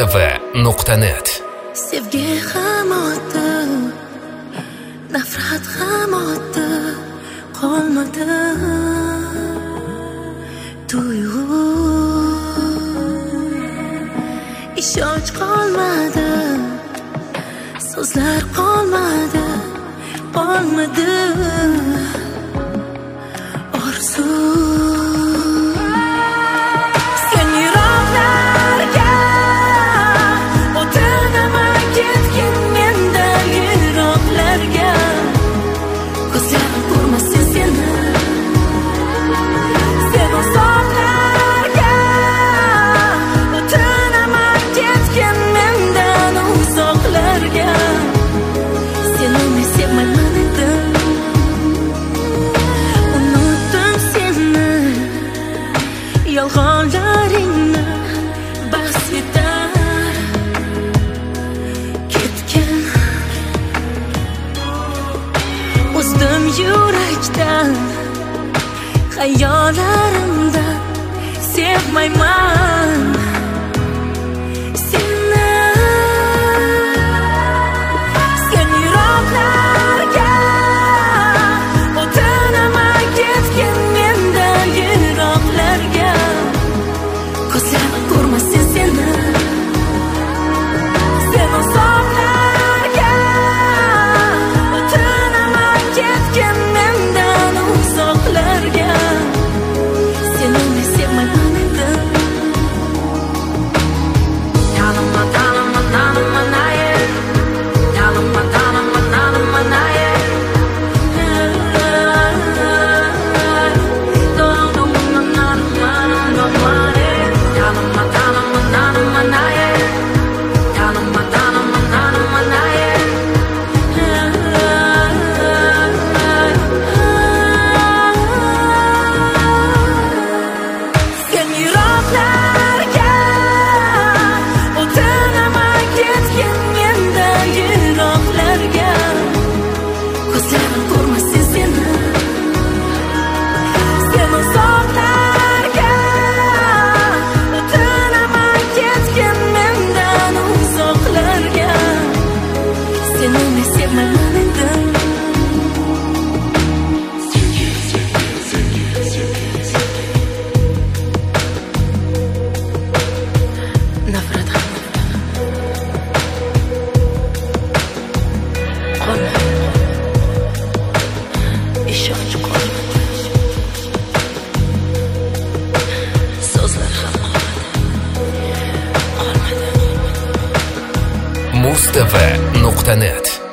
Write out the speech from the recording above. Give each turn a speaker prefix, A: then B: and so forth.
A: mustafa.net.
B: Sevgi ham o'tdi, nafrat ham o'tdi, qolmadi tuyg'u, ishonch qolmadi, so'zlar qolmadi, orzu. Yolg'onlaringni bas etar ketgan, uzdim yurakdan, xayollarimda sevmayman seni. Sen yiroqlarga o'tinaman ketgan, mendan yiroqlarga ko'zlarim ko'rmasin seni. Sen uzoqlarga o'tinaman ketgan, mendan uzoqlarga. Seni sevmayman endi. Tanima, tanima, tanima, naye. Tanima, tanima, tanima, naye.
A: mustafa.net